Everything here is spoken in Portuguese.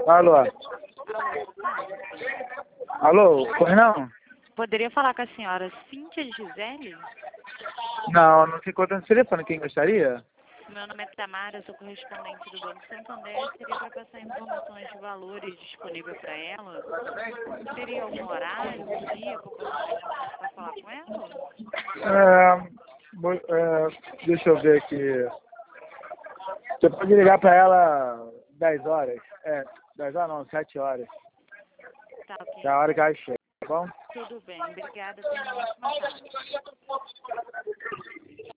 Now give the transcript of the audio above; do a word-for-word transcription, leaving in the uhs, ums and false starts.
Alô? Alô, tá. Alô, pois não? Poderia falar com a senhora Cíntia Gisele? Não, não ficou dando telefone. Quem gostaria? Meu nome é Tamara, eu sou correspondente do Banco Santander. Seria para passar informações de valores disponíveis para ela? Teria algum horário, um dia que eu possa deixar para falar com ela? É, bo- é, deixa eu ver aqui. Você pode ligar pra ela dez horas. É, dez horas não, sete horas. Tá É a ok. hora que ela chega, tá bom? Tudo bem, obrigada. Tenha uma ótima tarde.